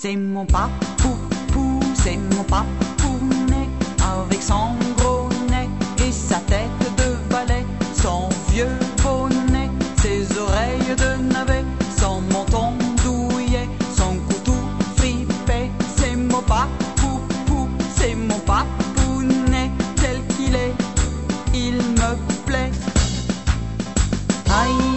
C'est mon papou, c'est mon papounet, avec son gros nez et sa tête de balai, son vieux bonnet, ses oreilles de navet, son menton douillet, son couteau fripé. C'est mon papou, c'est mon papounet, tel qu'il est, il me plaît. Aïe.